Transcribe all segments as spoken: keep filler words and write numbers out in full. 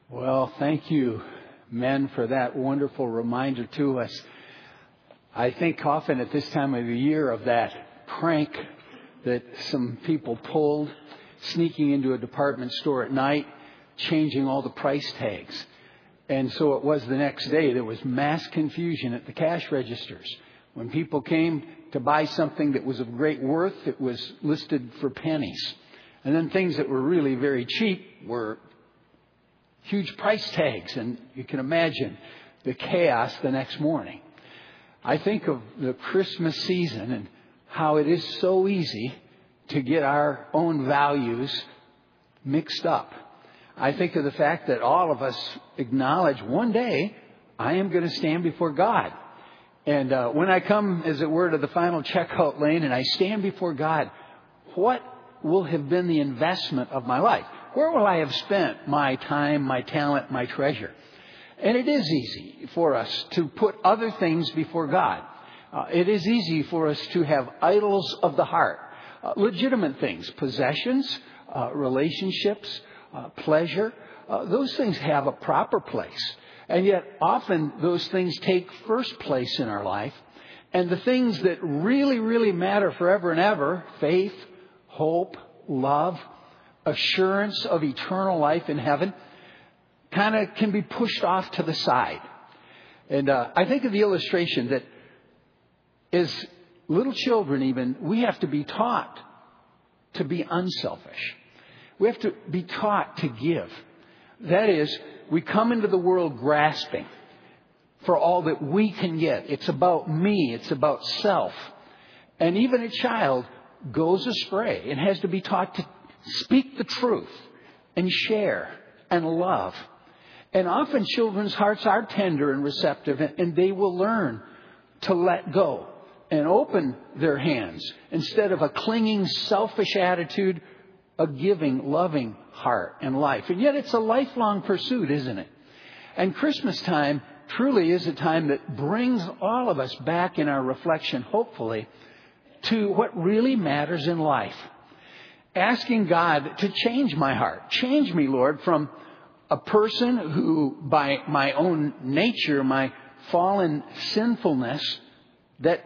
Well, thank you, men, for that wonderful reminder to us. I think often at this time of the year of that prank that some people pulled, sneaking into a department store at night, changing all the price tags. And so it was the next day. There was mass confusion at the cash registers. When people came to buy something that was of great worth, it was listed for pennies. And then things that were really very cheap were huge price tags. And you can imagine the chaos the next morning. I think of the Christmas season and how it is so easy to get our own values mixed up. I think of the fact that all of us acknowledge one day I am going to stand before God. And uh, when I come, as it were, to the final checkout lane and I stand before God, what will have been the investment of my life? Where will I have spent my time, my talent, my treasure? And it is easy for us to put other things before God. Uh, it is easy for us to have idols of the heart, uh, legitimate things, possessions, uh, relationships, uh, pleasure. Uh, those things have a proper place. And yet often those things take first place in our life. And the things that really, really matter forever and ever, faith, hope, love, assurance of eternal life in heaven, kind of can be pushed off to the side. And uh, I think of the illustration that as little children even, we have to be taught to be unselfish. We have to be taught to give. That is, we come into the world grasping for all that we can get. It's about me. It's about self. And even a child goes astray and has to be taught to speak the truth and share and love. And often children's hearts are tender and receptive, and they will learn to let go and open their hands instead of a clinging, selfish attitude, a giving, loving heart and life. And yet it's a lifelong pursuit, isn't it? And Christmas time truly is a time that brings all of us back in our reflection, hopefully, to what really matters in life. Asking God to change my heart. Change me, Lord, from a person who, by my own nature, my fallen sinfulness, that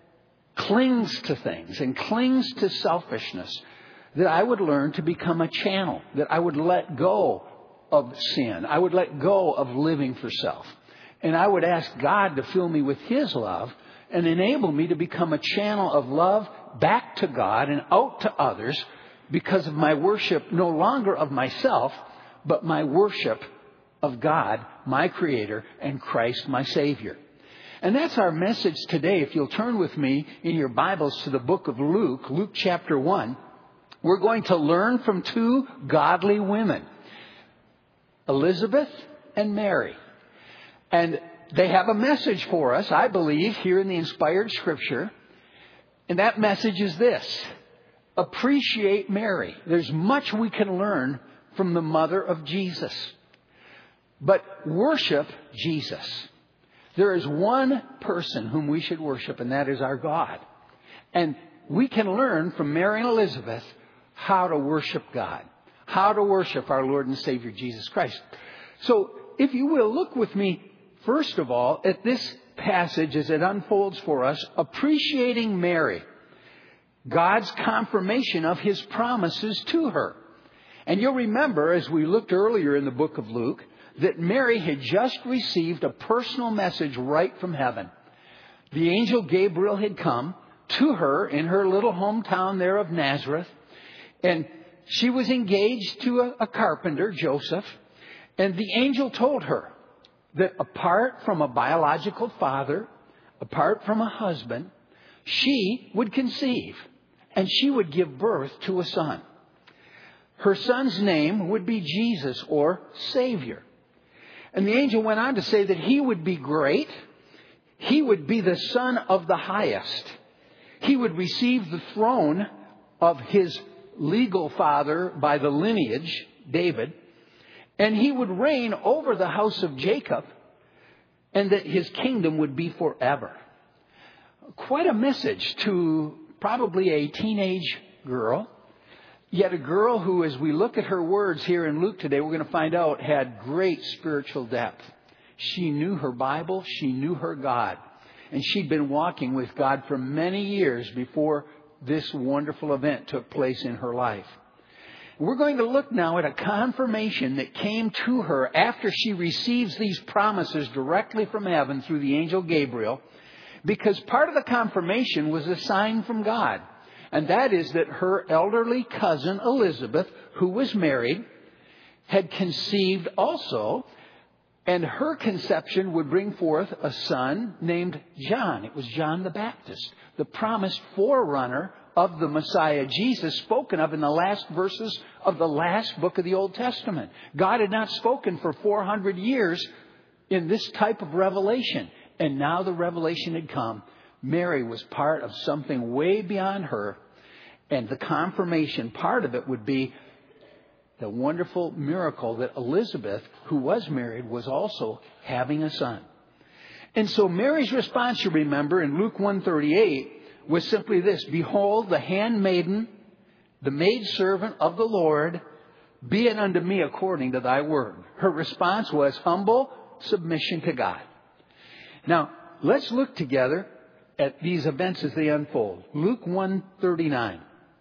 clings to things and clings to selfishness, that I would learn to become a channel, that I would let go of sin. I would let go of living for self. And I would ask God to fill me with His love and enable me to become a channel of love back to God and out to others, because of my worship no longer of myself, but my worship of God, my Creator, and Christ, my Savior. And that's our message today. If you'll turn with me in your Bibles to the book of Luke, Luke chapter one, we're going to learn from two godly women, Elizabeth and Mary. And they have a message for us, I believe, here in the inspired Scripture. And that message is this: appreciate Mary. There's much we can learn from the mother of Jesus. But worship Jesus. There is one person whom we should worship, and that is our God. And we can learn from Mary and Elizabeth how to worship God, how to worship our Lord and Savior Jesus Christ. So, if you will, look with me, first of all, at this passage as it unfolds for us, appreciating Mary, God's confirmation of His promises to her. And you'll remember, as we looked earlier in the book of Luke, that Mary had just received a personal message right from heaven. The angel Gabriel had come to her in her little hometown there of Nazareth, and she was engaged to a, a carpenter, Joseph, and the angel told her that apart from a biological father, apart from a husband, she would conceive and she would give birth to a son. Her son's name would be Jesus, or Savior. And the angel went on to say that he would be great. He would be the Son of the Highest. He would receive the throne of his legal father by the lineage, David. And he would reign over the house of Jacob, and that his kingdom would be forever. Quite a message to probably a teenage girl. Yet a girl who, as we look at her words here in Luke today, we're going to find out had great spiritual depth. She knew her Bible. She knew her God. And she'd been walking with God for many years before this wonderful event took place in her life. We're going to look now at a confirmation that came to her after she receives these promises directly from heaven through the angel Gabriel, because part of the confirmation was a sign from God. And that is that her elderly cousin Elizabeth, who was married, had conceived also, and her conception would bring forth a son named John. It was John the Baptist, the promised forerunner of the Messiah Jesus, spoken of in the last verses of the last book of the Old Testament. God had not spoken for four hundred years in this type of revelation. And now the revelation had come. Mary was part of something way beyond her. And the confirmation part of it would be the wonderful miracle that Elizabeth, who was married, was also having a son. And so Mary's response, you remember, in Luke one thirty-eight, was simply this: "Behold, the handmaiden, the maidservant of the Lord, be it unto me according to thy word." Her response was humble submission to God. Now, let's look together at these events as they unfold. Luke one thirty-nine.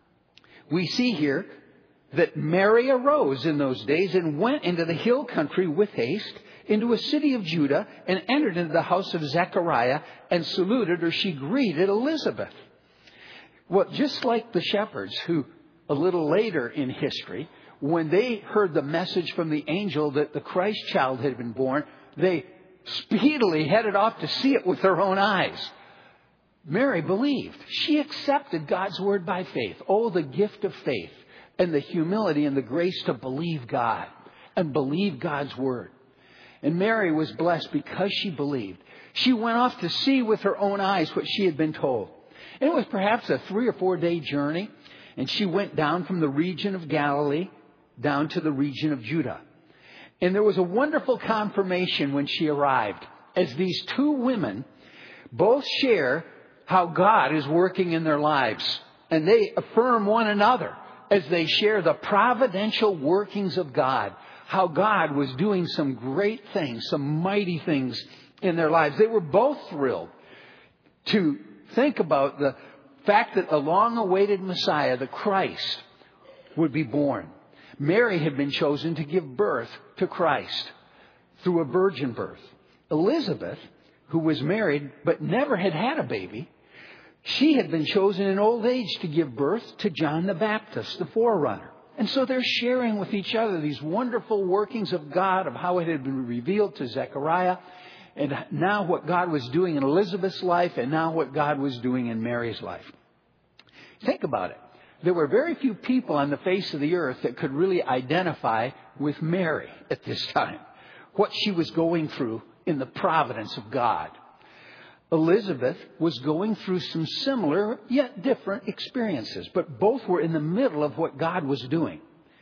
We see here that Mary arose in those days and went into the hill country with haste into a city of Judah and entered into the house of Zechariah and saluted, or she greeted, Elizabeth. Well, just like the shepherds who a little later in history, when they heard the message from the angel that the Christ child had been born, they speedily headed off to see it with their own eyes. Mary believed. She accepted God's word by faith. Oh, the gift of faith and the humility and the grace to believe God and believe God's word. And Mary was blessed because she believed. She went off to see with her own eyes what she had been told. And it was perhaps a three or four day journey. And she went down from the region of Galilee down to the region of Judah. And there was a wonderful confirmation when she arrived, as these two women both share how God is working in their lives. And they affirm one another as they share the providential workings of God, how God was doing some great things, some mighty things in their lives. They were both thrilled to think about the fact that the long-awaited Messiah, the Christ, would be born. Mary had been chosen to give birth to Christ through a virgin birth. Elizabeth, who was married but never had had a baby, she had been chosen in old age to give birth to John the Baptist, the forerunner. And so they're sharing with each other these wonderful workings of God, of how it had been revealed to Zechariah, and now what God was doing in Elizabeth's life, and now what God was doing in Mary's life. Think about it. There were very few people on the face of the earth that could really identify with Mary at this time, what she was going through in the providence of God. Elizabeth was going through some similar yet different experiences, but both were in the middle of what God was doing.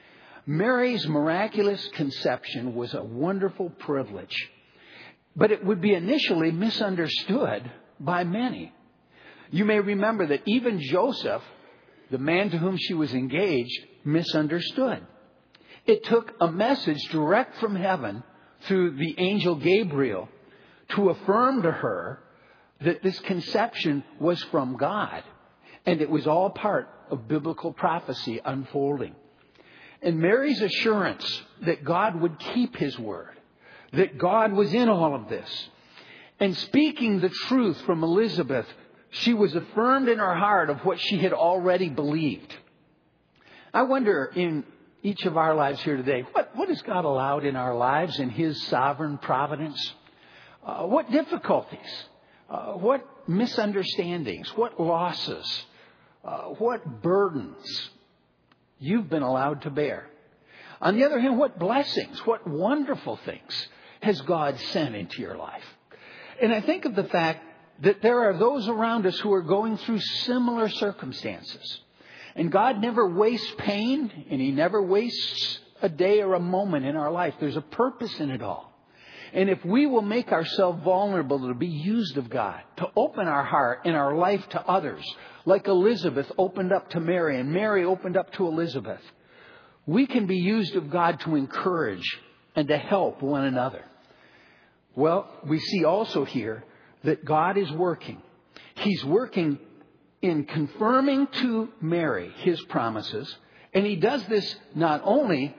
Mary's miraculous conception was a wonderful privilege, but it would be initially misunderstood by many. You may remember that even Joseph, the man to whom she was engaged, misunderstood. It took a message direct from heaven through the angel Gabriel to affirm to her that this conception was from God. And it was all part of biblical prophecy unfolding. And Mary's assurance that God would keep his word, that God was in all of this, and speaking the truth from Elizabeth, she was affirmed in her heart of what she had already believed. I wonder in each of our lives here today, what, what has God allowed in our lives in his sovereign providence? Uh, what difficulties? Uh, what misunderstandings, what losses, uh, what burdens you've been allowed to bear. On the other hand, what blessings, what wonderful things has God sent into your life? And I think of the fact that there are those around us who are going through similar circumstances. And God never wastes pain, and he never wastes a day or a moment in our life. There's a purpose in it all. And if we will make ourselves vulnerable to be used of God, to open our heart and our life to others, like Elizabeth opened up to Mary and Mary opened up to Elizabeth, we can be used of God to encourage and to help one another. Well, we see also here that God is working. He's working in confirming to Mary His promises. And He does this not only,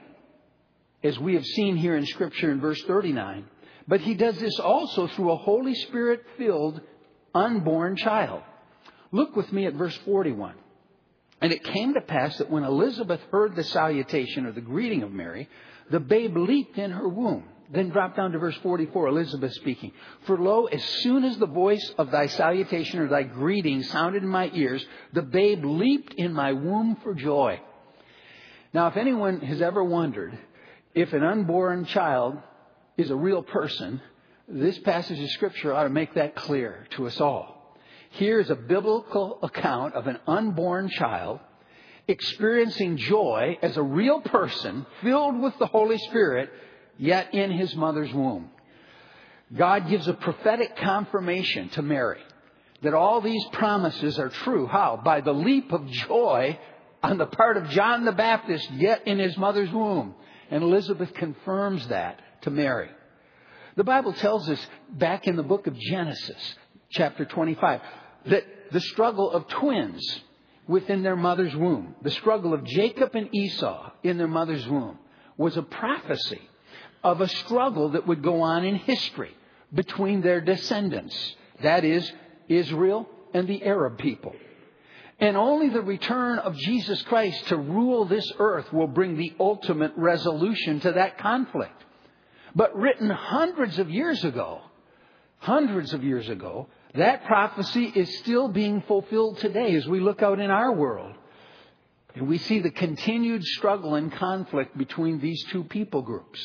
as we have seen here in Scripture in verse thirty-nine, but He does this also through a Holy Spirit-filled unborn child. Look with me at verse forty-one. And it came to pass that when Elizabeth heard the salutation or the greeting of Mary, the babe leaped in her womb. Then drop down to verse forty-four, Elizabeth speaking. For lo, as soon as the voice of thy salutation or thy greeting sounded in my ears, the babe leaped in my womb for joy. Now, if anyone has ever wondered if an unborn child is a real person, this passage of Scripture ought to make that clear to us all. Here is a biblical account of an unborn child experiencing joy as a real person filled with the Holy Spirit, yet in his mother's womb. God gives a prophetic confirmation to Mary that all these promises are true. How? By the leap of joy on the part of John the Baptist, yet in his mother's womb. And Elizabeth confirms that to Mary. The Bible tells us back in the book of Genesis, chapter twenty-five, that the struggle of twins within their mother's womb, the struggle of Jacob and Esau in their mother's womb, was a prophecy of a struggle that would go on in history between their descendants. That is, Israel and the Arab people. And only the return of Jesus Christ to rule this earth will bring the ultimate resolution to that conflict. But written hundreds of years ago, hundreds of years ago, that prophecy is still being fulfilled today as we look out in our world. And we see the continued struggle and conflict between these two people groups.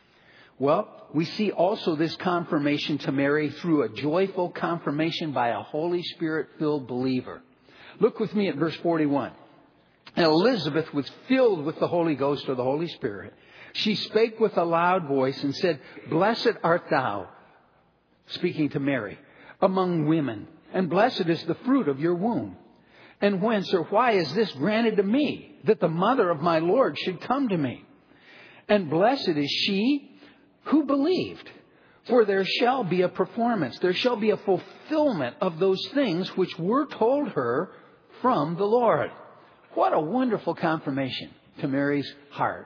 Well, we see also this confirmation to Mary through a joyful confirmation by a Holy Spirit-filled believer. Look with me at verse forty-one. And Elizabeth was filled with the Holy Ghost or the Holy Spirit. She spake with a loud voice and said, Blessed art thou, speaking to Mary, among women, and blessed is the fruit of your womb. And whence or why is this granted to me, that the mother of my Lord should come to me? And blessed is she who believed, for there shall be a performance, there shall be a fulfillment of those things which were told her from the Lord. What a wonderful confirmation to Mary's heart.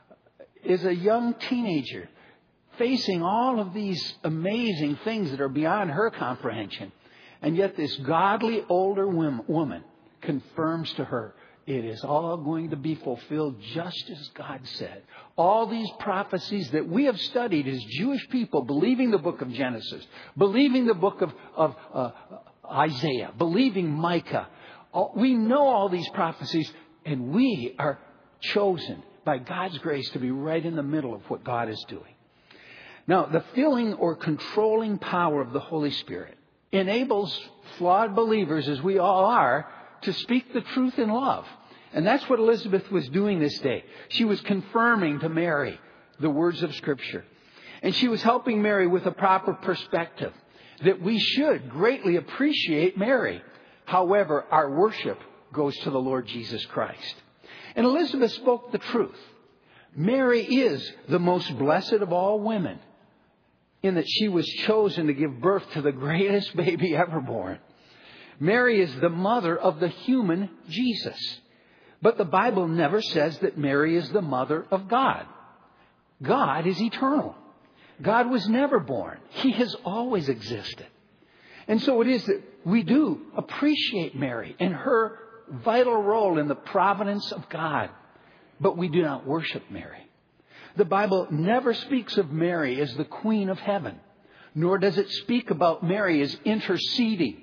Is a young teenager facing all of these amazing things that are beyond her comprehension. And yet this godly older woman confirms to her, it is all going to be fulfilled just as God said. All these prophecies that we have studied as Jewish people, believing the book of Genesis, believing the book of, of uh, Isaiah, believing Micah. All, we know all these prophecies, and we are chosen by God's grace to be right in the middle of what God is doing. Now, the filling or controlling power of the Holy Spirit enables flawed believers, as we all are, to speak the truth in love. And that's what Elizabeth was doing this day. She was confirming to Mary the words of Scripture. And she was helping Mary with a proper perspective that we should greatly appreciate Mary. However, our worship goes to the Lord Jesus Christ. And Elizabeth spoke the truth. Mary is the most blessed of all women, in that she was chosen to give birth to the greatest baby ever born. Mary is the mother of the human Jesus. But the Bible never says that Mary is the mother of God. God is eternal. God was never born. He has always existed. And so it is that we do appreciate Mary and her vital role in the providence of God. But we do not worship Mary. The Bible never speaks of Mary as the Queen of Heaven, nor does it speak about Mary as interceding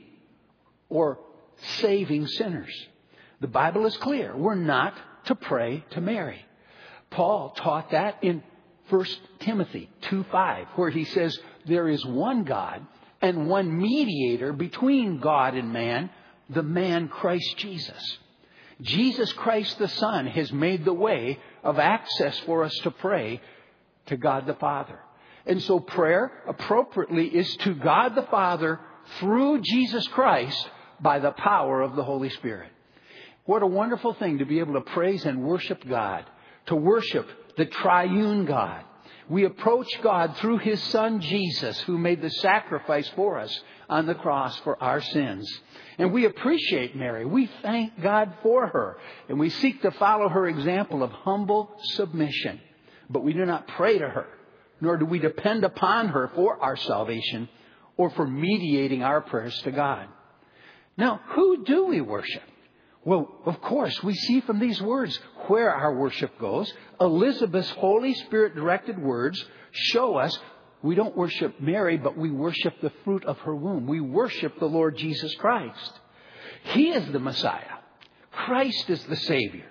or saving sinners. The Bible is clear. We're not to pray to Mary. Paul taught that in First Timothy two five, where he says, there is one God and one mediator between God and man, the man Christ Jesus. Jesus Christ the Son has made the way of access for us to pray to God the Father. And so prayer appropriately is to God the Father through Jesus Christ by the power of the Holy Spirit. What a wonderful thing to be able to praise and worship God, to worship the triune God. We approach God through His Son Jesus, who made the sacrifice for us on the cross for our sins. And we appreciate Mary. We thank God for her. And we seek to follow her example of humble submission. But we do not pray to her, nor do we depend upon her for our salvation or for mediating our prayers to God. Now, who do we worship? Well, of course, we see from these words where our worship goes. Elizabeth's Holy Spirit-directed words show us we don't worship Mary, but we worship the fruit of her womb. We worship the Lord Jesus Christ. He is the Messiah. Christ is the Savior.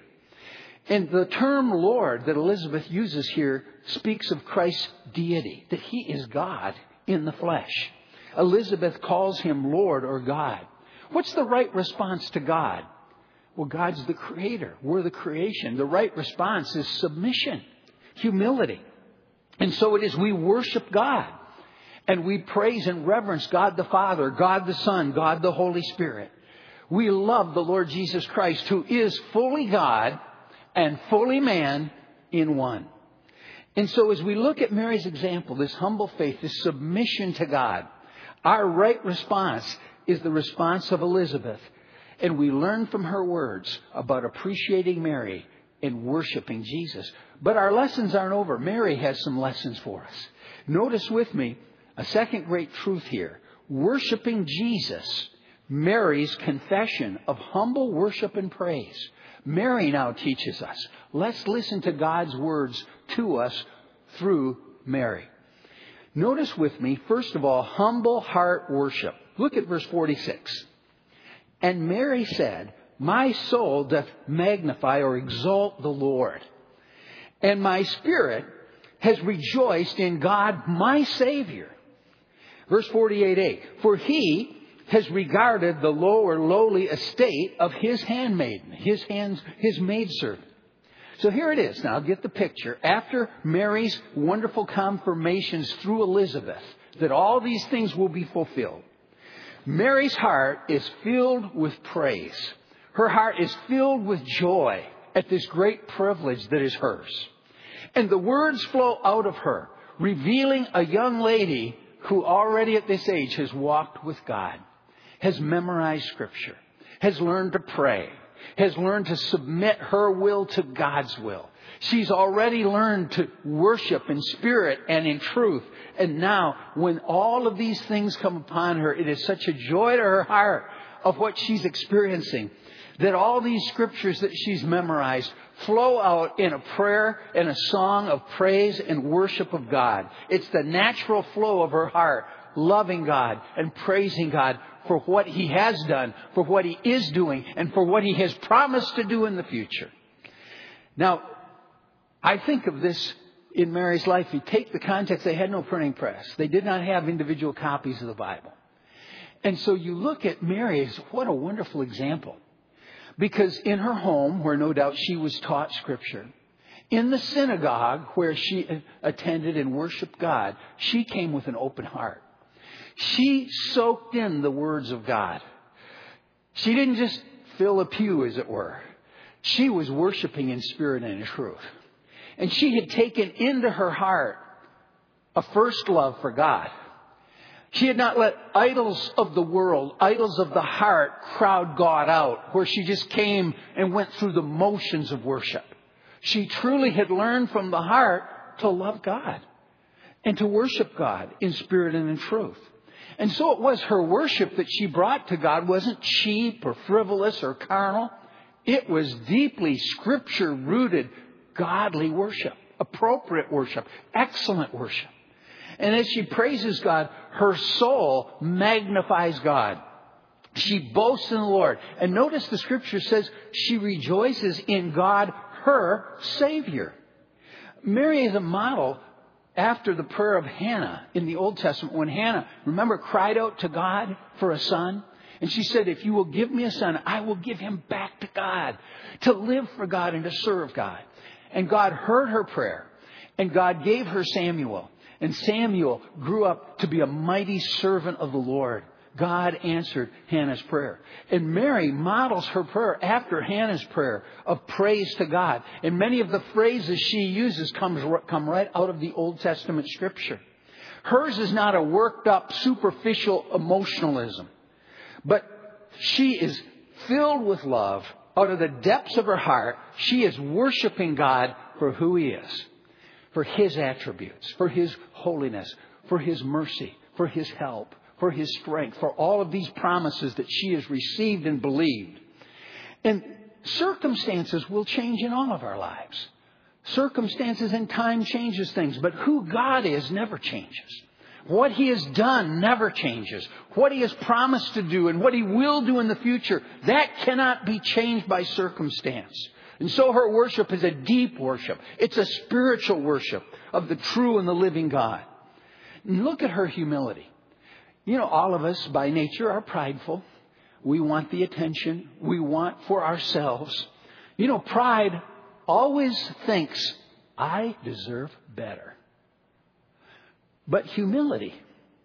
And the term Lord that Elizabeth uses here speaks of Christ's deity, that He is God in the flesh. Elizabeth calls Him Lord or God. What's the right response to God? Well, God's the Creator. We're the creation. The right response is submission, humility. And so it is we worship God. And we praise and reverence God the Father, God the Son, God the Holy Spirit. We love the Lord Jesus Christ, who is fully God and fully man in one. And so as we look at Mary's example, this humble faith, this submission to God, our right response is the response of Elizabeth. And we learn from her words about appreciating Mary and worshiping Jesus. But our lessons aren't over. Mary has some lessons for us. Notice with me a second great truth here. Worshiping Jesus, Mary's confession of humble worship and praise. Mary now teaches us. Let's listen to God's words to us through Mary. Notice with me, first of all, humble heart worship. Look at verse forty-six. And Mary said, my soul doth magnify or exalt the Lord, and my spirit has rejoiced in God my Savior. Verse forty-eight a. For He has regarded the low or lowly estate of His handmaiden, His hands, His maidservant. So here it is. Now get the picture. After Mary's wonderful confirmations through Elizabeth that all these things will be fulfilled, Mary's heart is filled with praise. Her heart is filled with joy at this great privilege that is hers. And the words flow out of her, revealing a young lady who already at this age has walked with God, has memorized Scripture, has learned to pray, has learned to submit her will to God's will. She's already learned to worship in spirit and in truth. And now, when all of these things come upon her, it is such a joy to her heart of what she's experiencing, that all these scriptures that she's memorized flow out in a prayer and a song of praise and worship of God. It's the natural flow of her heart, loving God and praising God for what He has done, for what He is doing, and for what He has promised to do in the future. Now, I think of this in Mary's life. You take the context, they had no printing press. They did not have individual copies of the Bible. And so you look at Mary as what a wonderful example. Because in her home, where no doubt she was taught Scripture, in the synagogue where she attended and worshiped God, she came with an open heart. She soaked in the words of God. She didn't just fill a pew, as it were. She was worshiping in spirit and in truth. And she had taken into her heart a first love for God. She had not let idols of the world, idols of the heart, crowd God out, where she just came and went through the motions of worship. She truly had learned from the heart to love God and to worship God in spirit and in truth. And so it was her worship that she brought to God wasn't cheap or frivolous or carnal. It was deeply Scripture-rooted, godly worship, appropriate worship, excellent worship. And as she praises God, her soul magnifies God. She boasts in the Lord. And notice the Scripture says she rejoices in God, her Savior. Mary is a model after the prayer of Hannah in the Old Testament, when Hannah, remember, cried out to God for a son. And she said, if you will give me a son, I will give him back to God, to live for God and to serve God. And God heard her prayer. And God gave her Samuel. And Samuel grew up to be a mighty servant of the Lord. God answered Hannah's prayer. And Mary models her prayer after Hannah's prayer of praise to God. And many of the phrases she uses comes, come right out of the Old Testament Scripture. Hers is not a worked up, superficial emotionalism. But she is filled with love. Out of the depths of her heart, she is worshiping God for who He is. For His attributes, for His holiness, for His mercy, for His help, for His strength, for all of these promises that she has received and believed. And circumstances will change in all of our lives. Circumstances and time changes things, but who God is never changes. What He has done never changes. What He has promised to do and what He will do in the future, that cannot be changed by circumstance. And so her worship is a deep worship. It's a spiritual worship of the true and the living God. And look at her humility. You know, all of us by nature are prideful. We want the attention. We want for ourselves. You know, pride always thinks, I deserve better. But humility,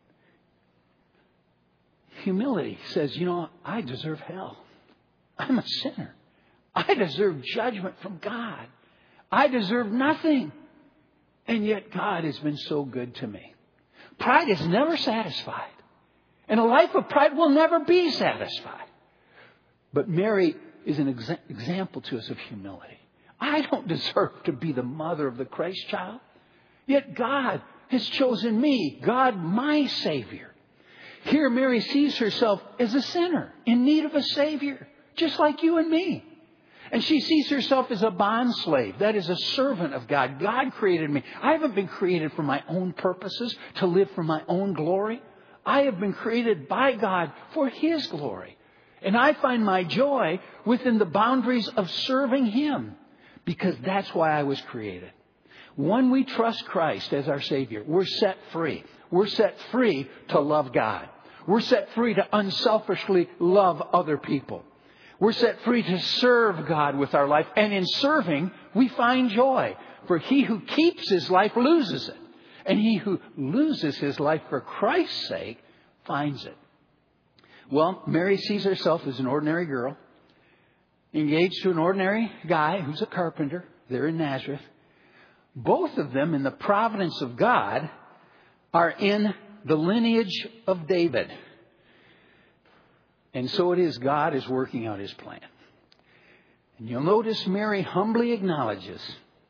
humility says, you know, I deserve hell. I'm a sinner. I deserve judgment from God. I deserve nothing. And yet God has been so good to me. Pride is never satisfied. And a life of pride will never be satisfied. But Mary is an exa- example to us of humility. I don't deserve to be the mother of the Christ child. Yet God has chosen me, God my Savior. Here Mary sees herself as a sinner in need of a Savior, just like you and me. And she sees herself as a bondslave. That is a servant of God. God created me. I haven't been created for my own purposes, to live for my own glory. I have been created by God for His glory. And I find my joy within the boundaries of serving Him, because that's why I was created. When we trust Christ as our Savior, we're set free. We're set free to love God. We're set free to unselfishly love other people. We're set free to serve God with our life. And in serving, we find joy. For he who keeps his life loses it. And he who loses his life for Christ's sake finds it. Well, Mary sees herself as an ordinary girl, engaged to an ordinary guy who's a carpenter there in Nazareth. Both of them, in the providence of God, are in the lineage of David. And so it is, God is working out His plan. And you'll notice Mary humbly acknowledges,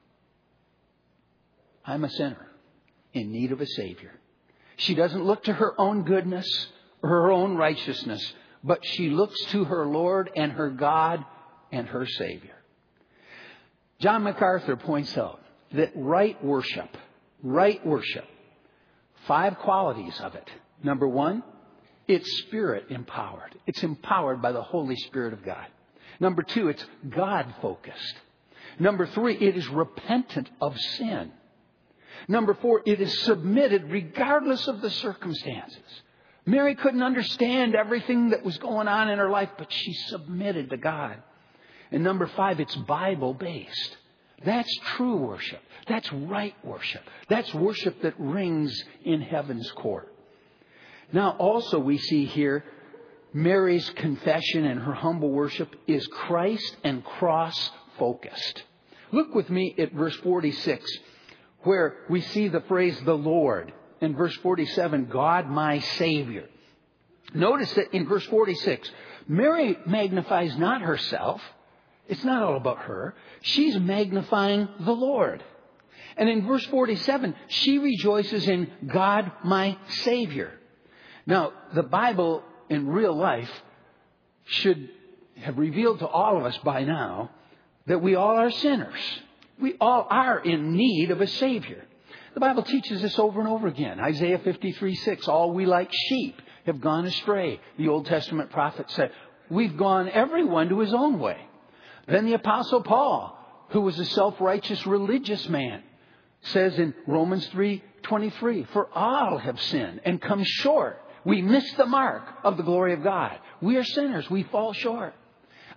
I'm a sinner in need of a Savior. She doesn't look to her own goodness or her own righteousness, but she looks to her Lord and her God and her Savior. John MacArthur points out that right worship, right worship, five qualities of it. Number one, it's Spirit empowered. It's empowered by the Holy Spirit of God. Number two, it's God focused. Number three, it is repentant of sin. Number four, it is submitted regardless of the circumstances. Mary couldn't understand everything that was going on in her life, but she submitted to God. And number five, it's Bible based. That's true worship. That's right worship. That's worship that rings in heaven's court. Now, also we see here Mary's confession and her humble worship is Christ and cross focused. Look with me at verse forty-six, where we see the phrase the Lord. In verse forty-seven, God my Savior. Notice that in verse forty-six, Mary magnifies not herself. It's not all about her. She's magnifying the Lord. And in verse forty-seven, she rejoices in God my Savior. Now, the Bible in real life should have revealed to all of us by now that we all are sinners. We all are in need of a Savior. The Bible teaches this over and over again. Isaiah fifty-three six, all we like sheep have gone astray. The Old Testament prophet said, we've gone everyone to his own way. Then the Apostle Paul, who was a self-righteous religious man, says in Romans three twenty-three, for all have sinned and come short. We miss the mark of the glory of God. We are sinners. We fall short.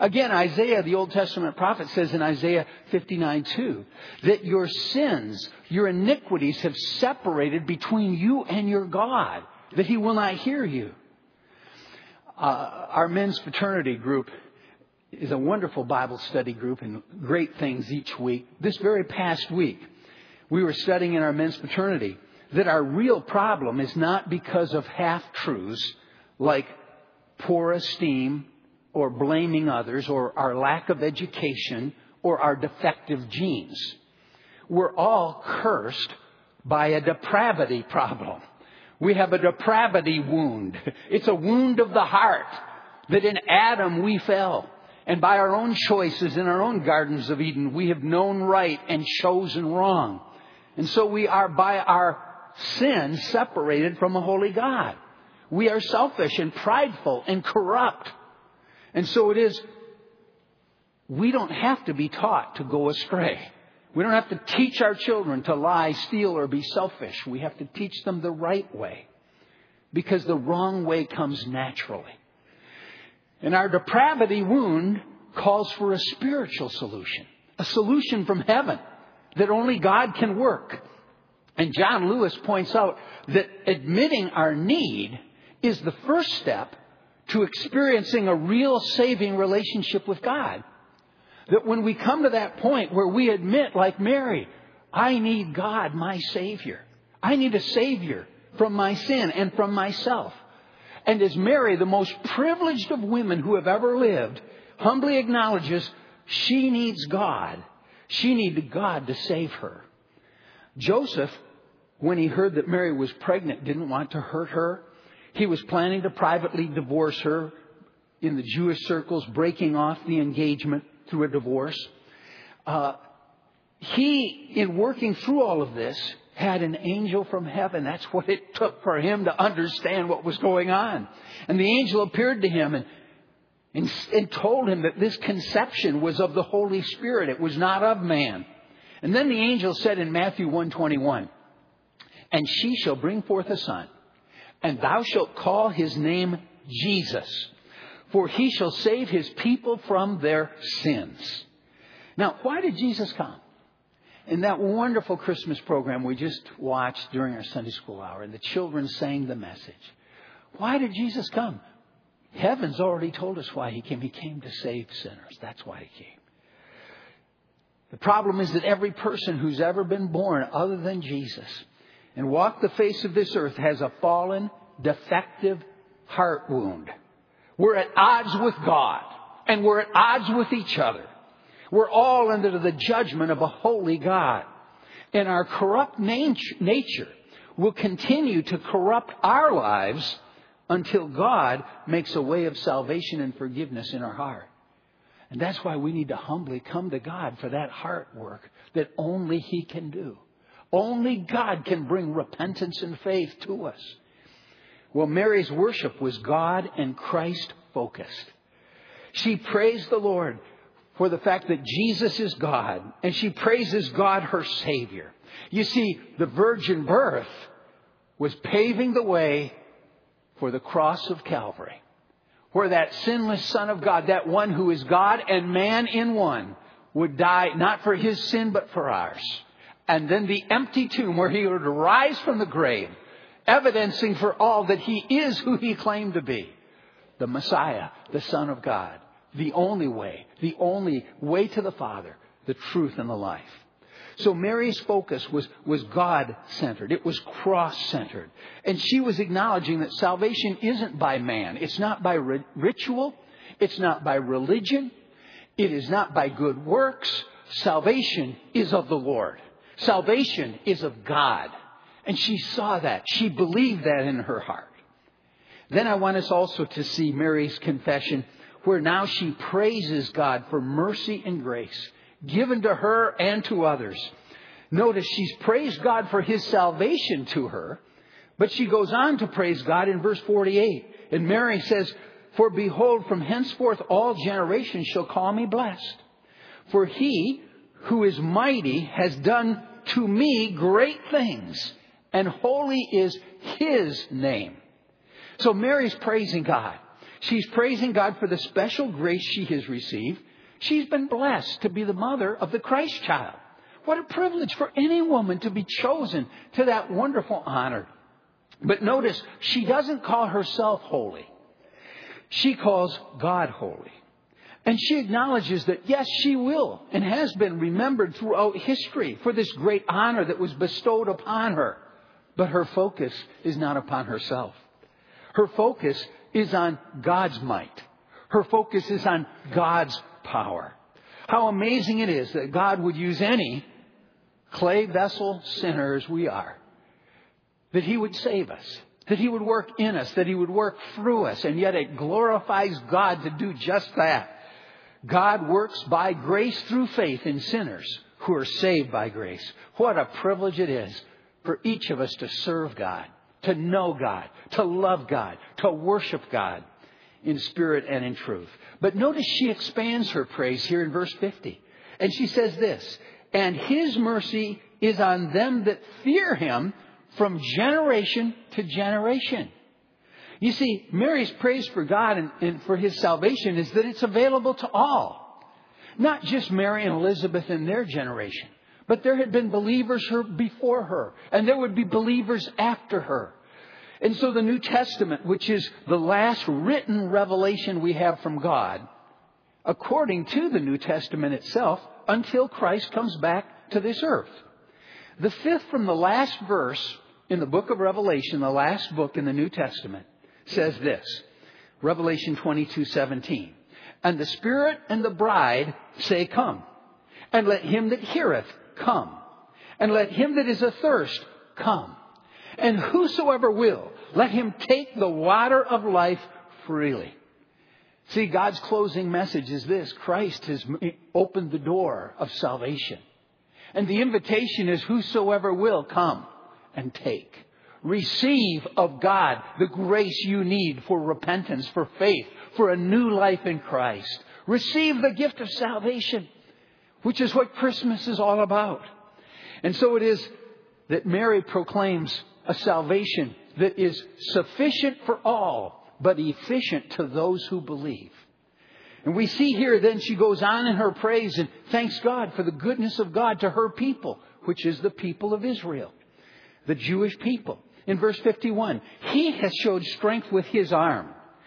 Again, Isaiah, the Old Testament prophet, says in Isaiah fifty-nine two that your sins, your iniquities have separated between you and your God, that He will not hear you. Uh, our men's fraternity group is a wonderful Bible study group and great things each week. This very past week, we were studying in our men's fraternity that our real problem is not because of half-truths like poor esteem or blaming others or our lack of education or our defective genes. We're all cursed by a depravity problem. We have a depravity wound. It's a wound of the heart that in Adam we fell. And by our own choices in our own gardens of Eden, we have known right and chosen wrong. And so we are by our sin separated from a holy God. We are selfish and prideful and corrupt. And so it is, we don't have to be taught to go astray. We don't have to teach our children to lie, steal, or be selfish. We have to teach them the right way, because the wrong way comes naturally. And our depravity wound calls for a spiritual solution, a solution from heaven that only God can work. And John Lewis points out that admitting our need is the first step to experiencing a real saving relationship with God. That when we come to that point where we admit, like Mary, I need God, my Savior. I need a Savior from my sin and from myself. And as Mary, the most privileged of women who have ever lived, humbly acknowledges she needs God. She needed God to save her. Joseph, when he heard that Mary was pregnant, didn't want to hurt her. He was planning to privately divorce her in the Jewish circles, breaking off the engagement through a divorce. Uh, he, in working through all of this, had an angel from heaven. That's what it took for him to understand what was going on. And the angel appeared to him and, and, and told him that this conception was of the Holy Spirit. It was not of man. And then the angel said in Matthew one twenty-one, and she shall bring forth a son, and thou shalt call his name Jesus, for he shall save his people from their sins. Now, why did Jesus come? In that wonderful Christmas program we just watched during our Sunday school hour, and the children sang the message. Why did Jesus come? Heaven's already told us why he came. He came to save sinners. That's why he came. The problem is that every person who's ever been born other than Jesus and walked the face of this earth has a fallen, defective heart wound. We're at odds with God, and we're at odds with each other. We're all under the judgment of a holy God. And our corrupt nature will continue to corrupt our lives until God makes a way of salvation and forgiveness in our heart. And that's why we need to humbly come to God for that heart work that only He can do. Only God can bring repentance and faith to us. Well, Mary's worship was God and Christ focused. She praised the Lord for the fact that Jesus is God, and she praises God, her Savior. You see, the virgin birth was paving the way for the cross of Calvary, where that sinless Son of God, that one who is God and man in one, would die not for his sin but for ours. And then the empty tomb where he would rise from the grave, evidencing for all that he is who he claimed to be, the Messiah, the Son of God. The only way, the only way to the Father, the truth and the life. So Mary's focus was, was God-centered. It was cross-centered. And she was acknowledging that salvation isn't by man. It's not by ri- ritual. It's not by religion. It is not by good works. Salvation is of the Lord. Salvation is of God. And she saw that. She believed that in her heart. Then I want us also to see Mary's confession, where now she praises God for mercy and grace given to her and to others. Notice she's praised God for His salvation to her, but she goes on to praise God in verse forty-eight. And Mary says, for behold, from henceforth all generations shall call me blessed. For He who is mighty has done to me great things, and holy is His name. So Mary's praising God. She's praising God for the special grace she has received. She's been blessed to be the mother of the Christ child. What a privilege for any woman to be chosen to that wonderful honor. But notice, she doesn't call herself holy. She calls God holy. And she acknowledges that, yes, she will and has been remembered throughout history for this great honor that was bestowed upon her. But her focus is not upon herself. Her focus is on God's might. Her focus is on God's power. How amazing it is that God would use any clay vessel sinner as we are, that He would save us, that He would work in us, that He would work through us, and yet it glorifies God to do just that. God works by grace through faith in sinners who are saved by grace. What a privilege it is for each of us to serve God, to know God, to love God, to worship God in spirit and in truth. But notice she expands her praise here in verse fifty. And she says this, and His mercy is on them that fear Him from generation to generation. You see, Mary's praise for God and, and for His salvation is that it's available to all. Not just Mary and Elizabeth in their generation, but there had been believers before her, and there would be believers after her. And so the New Testament, which is the last written revelation we have from God, according to the New Testament itself, until Christ comes back to this earth. The fifth from the last verse in the book of Revelation, the last book in the New Testament, says this, Revelation twenty-two seventeen. And the Spirit and the bride say, come. And let him that heareth come. And let him that is athirst come. And whosoever will, let him take the water of life freely. See, God's closing message is this. Christ has opened the door of salvation. And the invitation is whosoever will come and take. Receive of God the grace you need for repentance, for faith, for a new life in Christ. Receive the gift of salvation, which is what Christmas is all about. And so it is that Mary proclaims a salvation that is sufficient for all, but efficient to those who believe. And we see here then she goes on in her praise and thanks God for the goodness of God to her people, which is the people of Israel, the Jewish people. In verse fifty-one, He has showed strength with His arm.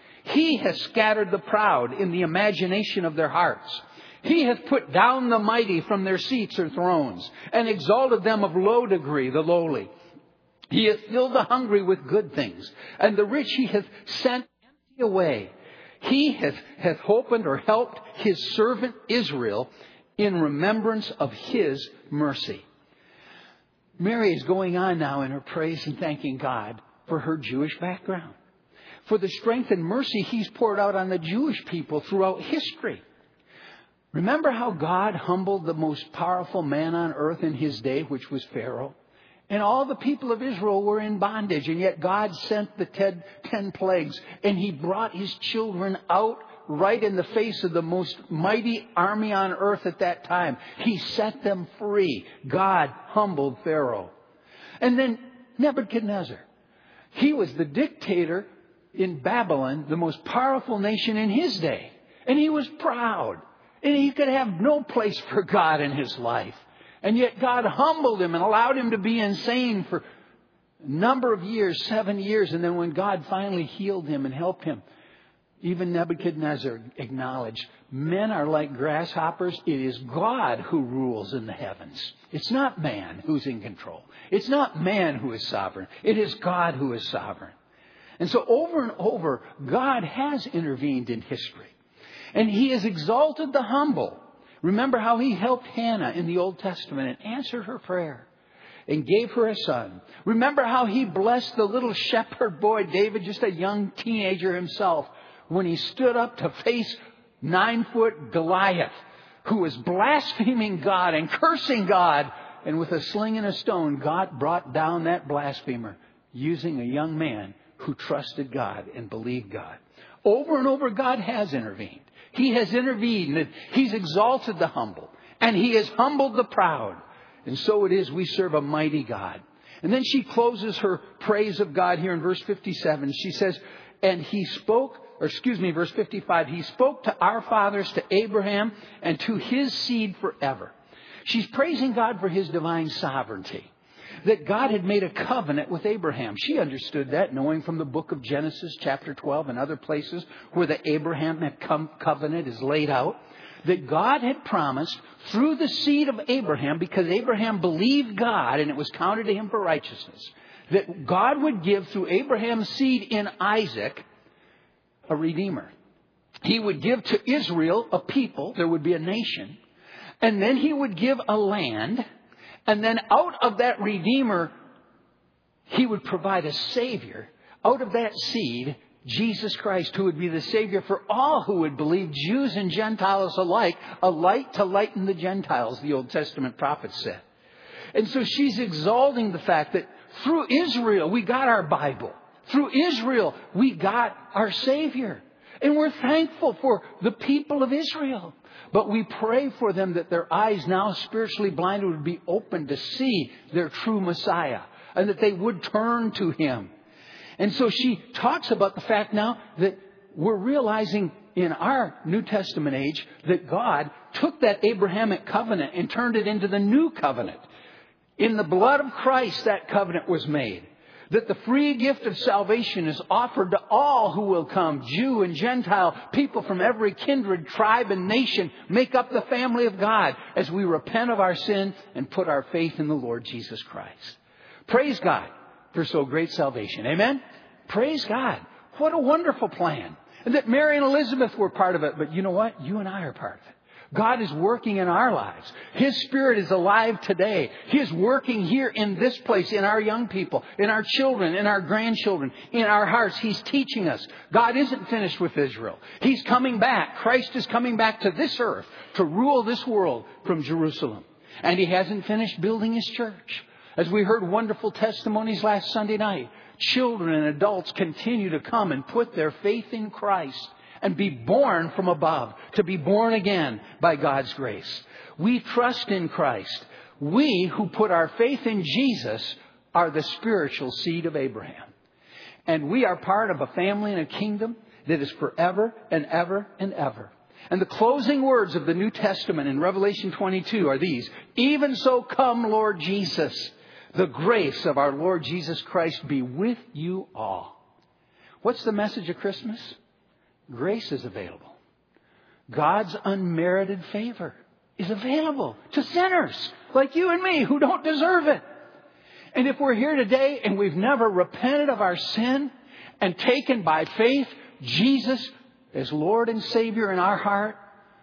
He has scattered the proud in the imagination of their hearts. He hath put down the mighty from their seats or thrones, and exalted them of low degree, the lowly. He hath filled the hungry with good things, and the rich He hath sent empty away. He hath, hath opened or helped His servant Israel in remembrance of His mercy. Mary is going on now in her praise and thanking God for her Jewish background, for the strength and mercy He's poured out on the Jewish people throughout history. Remember how God humbled the most powerful man on earth in His day, which was Pharaoh? And all the people of Israel were in bondage, and yet God sent the ten, ten plagues, and He brought His children out right in the face of the most mighty army on earth at that time. He set them free. God humbled Pharaoh. And then Nebuchadnezzar. He was the dictator in Babylon, the most powerful nation in his day. And he was proud. And he could have no place for God in his life. And yet God humbled him and allowed him to be insane for a number of years, seven years. And then when God finally healed him and helped him, even Nebuchadnezzar acknowledged, men are like grasshoppers. It is God who rules in the heavens. It's not man who's in control. It's not man who is sovereign. It is God who is sovereign. And so over and over, God has intervened in history. And He has exalted the humble. Remember how He helped Hannah in the Old Testament and answered her prayer and gave her a son. Remember how He blessed the little shepherd boy, David, just a young teenager himself, when he stood up to face nine-foot Goliath, who was blaspheming God and cursing God. And with a sling and a stone, God brought down that blasphemer using a young man who trusted God and believed God. Over and over, God has intervened. He has intervened and He's exalted the humble and He has humbled the proud. And so it is we serve a mighty God. And then she closes her praise of God here in verse fifty-seven. She says, and He spoke or excuse me, verse fifty-five, He spoke to our fathers, to Abraham, and to his seed forever. She's praising God for His divine sovereignty. That God had made a covenant with Abraham. She understood that, knowing from the book of Genesis, chapter twelve, and other places where the Abrahamic covenant is laid out. That God had promised through the seed of Abraham, because Abraham believed God and it was counted to him for righteousness, that God would give through Abraham's seed in Isaac a redeemer. He would give to Israel a people, there would be a nation, and then He would give a land, and then out of that redeemer, He would provide a Savior. Out of that seed, Jesus Christ, who would be the Savior for all who would believe, Jews and Gentiles alike, a light to lighten the Gentiles, the Old Testament prophets said. And so she's exalting the fact that through Israel, we got our Bible. Through Israel, we got our Savior. And we're thankful for the people of Israel. But we pray for them that their eyes, now spiritually blinded, would be open to see their true Messiah, and that they would turn to Him. And so she talks about the fact now that we're realizing in our New Testament age that God took that Abrahamic covenant and turned it into the new covenant. In the blood of Christ, that covenant was made. That the free gift of salvation is offered to all who will come, Jew and Gentile, people from every kindred, tribe, and nation, make up the family of God as we repent of our sin and put our faith in the Lord Jesus Christ. Praise God for so great salvation. Amen? Praise God. What a wonderful plan. And that Mary and Elizabeth were part of it. But you know what? You and I are part of it. God is working in our lives. His Spirit is alive today. He is working here in this place, in our young people, in our children, in our grandchildren, in our hearts. He's teaching us. God isn't finished with Israel. He's coming back. Christ is coming back to this earth to rule this world from Jerusalem. And He hasn't finished building His church. As we heard wonderful testimonies last Sunday night, children and adults continue to come and put their faith in Christ and be born from above, to be born again by God's grace. We trust in Christ. We who put our faith in Jesus are the spiritual seed of Abraham. And we are part of a family and a kingdom that is forever and ever and ever. And the closing words of the New Testament in Revelation twenty-two are these: "Even so come, Lord Jesus. The grace of our Lord Jesus Christ be with you all." What's the message of Christmas? Grace is available. God's unmerited favor is available to sinners like you and me who don't deserve it. And if we're here today and we've never repented of our sin and taken by faith Jesus as Lord and Savior in our heart,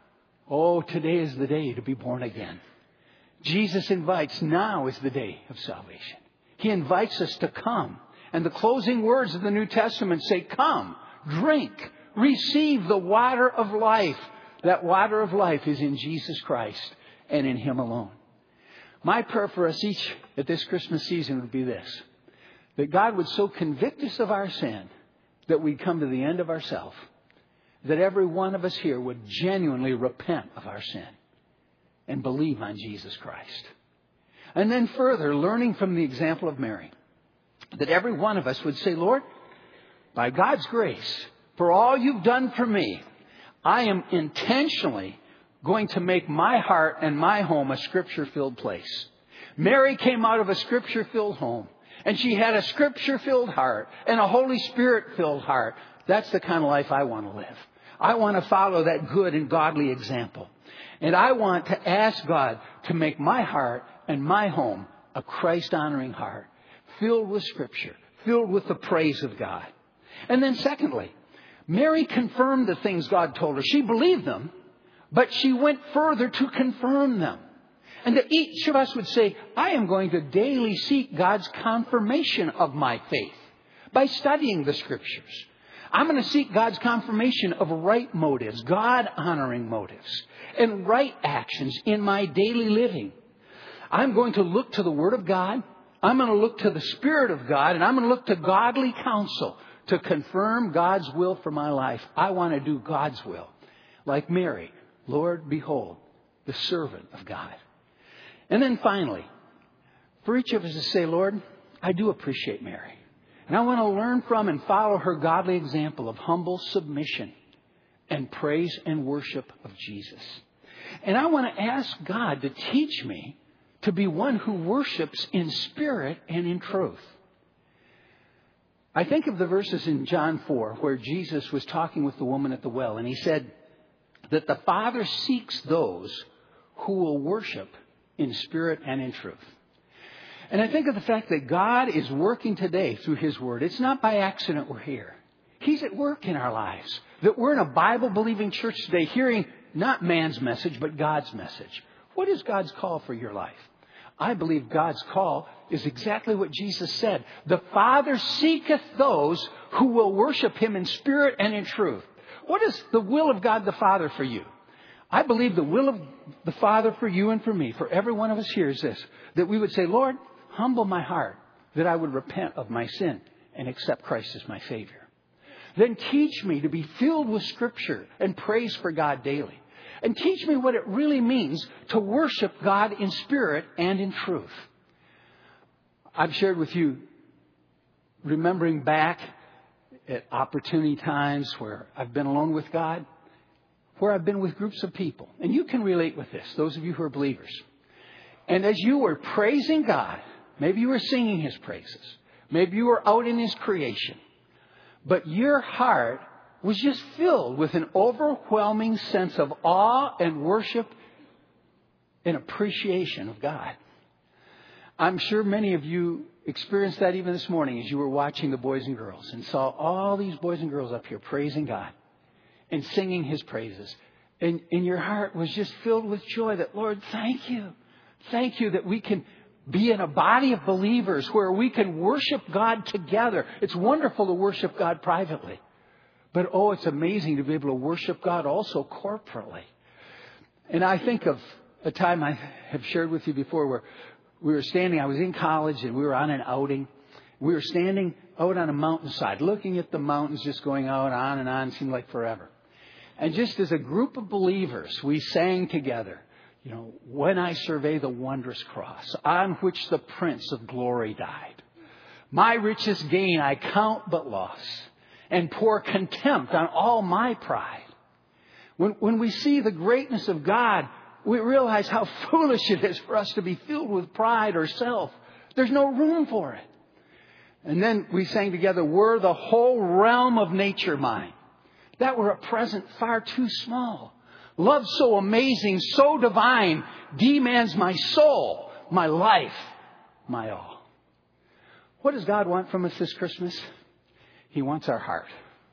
oh, today is the day to be born again. Jesus invites, now is the day of salvation. He invites us to come. And the closing words of the New Testament say, "Come, drink, receive the water of life." That water of life is in Jesus Christ and in Him alone. My prayer for us each at this Christmas season would be this: that God would so convict us of our sin that we'd come to the end of ourselves, that every one of us here would genuinely repent of our sin and believe on Jesus Christ. And then further, learning from the example of Mary, that every one of us would say, "Lord, by God's grace, for all you've done for me, I am intentionally going to make my heart and my home a Scripture-filled place." Mary came out of a Scripture-filled home, and she had a Scripture-filled heart and a Holy Spirit-filled heart. That's the kind of life I want to live. I want to follow that good and godly example. And I want to ask God to make my heart and my home a Christ-honoring heart, filled with Scripture, filled with the praise of God. And then secondly, Mary confirmed the things God told her. She believed them, but she went further to confirm them. And that each of us would say, I am going to daily seek God's confirmation of my faith by studying the Scriptures. I'm going to seek God's confirmation of right motives, God-honoring motives, and right actions in my daily living. I'm going to look to the Word of God. I'm going to look to the Spirit of God, and I'm going to look to godly counsel to confirm God's will for my life. I want to do God's will. Like Mary, "Lord, behold, the servant of God." And then finally, for each of us to say, "Lord, I do appreciate Mary. And I want to learn from and follow her godly example of humble submission and praise and worship of Jesus. And I want to ask God to teach me to be one who worships in spirit and in truth. I think of the verses in John four where Jesus was talking with the woman at the well, and he said that the Father seeks those who will worship in spirit and in truth. And I think of the fact that God is working today through His Word. It's not by accident we're here. He's at work in our lives. That we're in a Bible-believing church today hearing not man's message, but God's message. What is God's call for your life? I believe God's call is exactly what Jesus said. The Father seeketh those who will worship Him in spirit and in truth. What is the will of God the Father for you? I believe the will of the Father for you and for me, for every one of us here, is this. That we would say, Lord, humble my heart, that I would repent of my sin and accept Christ as my Savior. Then teach me to be filled with Scripture and praise for God daily. And teach me what it really means to worship God in spirit and in truth. I've shared with you, remembering back at opportunity times where I've been alone with God, where I've been with groups of people. And you can relate with this, those of you who are believers. And as you were praising God, maybe you were singing His praises. Maybe you were out in His creation. But your heart was just filled with an overwhelming sense of awe and worship and appreciation of God. I'm sure many of you experienced that even this morning as you were watching the boys and girls and saw all these boys and girls up here praising God and singing His praises. And, and your heart was just filled with joy that, Lord, thank you. Thank you that we can be in a body of believers where we can worship God together. It's wonderful to worship God privately. But, oh, it's amazing to be able to worship God also corporately. And I think of a time I have shared with you before where we were standing, I was in college and we were on an outing. We were standing out on a mountainside, looking at the mountains just going out on and on, seemed like forever. And just as a group of believers, we sang together, you know, when I survey the wondrous cross on which the Prince of Glory died, my richest gain I count but loss, and pour contempt on all my pride. When, when we see the greatness of God, we realize how foolish it is for us to be filled with pride or self. There's no room for it. And then we sang together, were the whole realm of nature mine, that were a present far too small. Love so amazing, so divine, demands my soul, my life, my all. What does God want from us this Christmas? He wants our heart.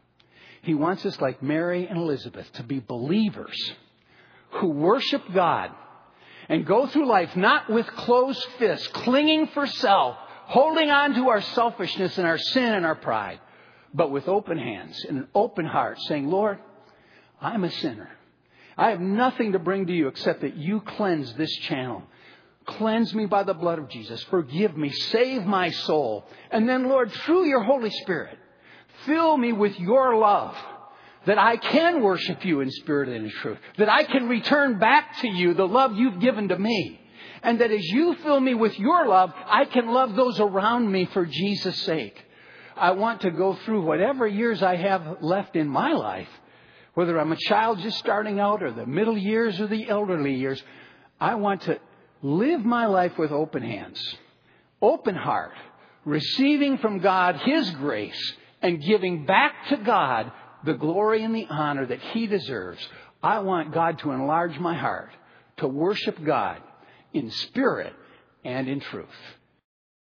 He wants us like Mary and Elizabeth to be believers who worship God and go through life not with closed fists, clinging for self, holding on to our selfishness and our sin and our pride, but with open hands and an open heart saying, Lord, I'm a sinner. I have nothing to bring to you except that you cleanse this channel. Cleanse me by the blood of Jesus. Forgive me. Save my soul. And then, Lord, through your Holy Spirit, fill me with your love, that I can worship you in spirit and in truth, that I can return back to you the love you've given to me, and that as you fill me with your love, I can love those around me for Jesus' sake. I want to go through whatever years I have left in my life, whether I'm a child just starting out or the middle years or the elderly years. I want to live my life with open hands, open heart, receiving from God His grace, and giving back to God the glory and the honor that He deserves. I want God to enlarge my heart to worship God in spirit and in truth.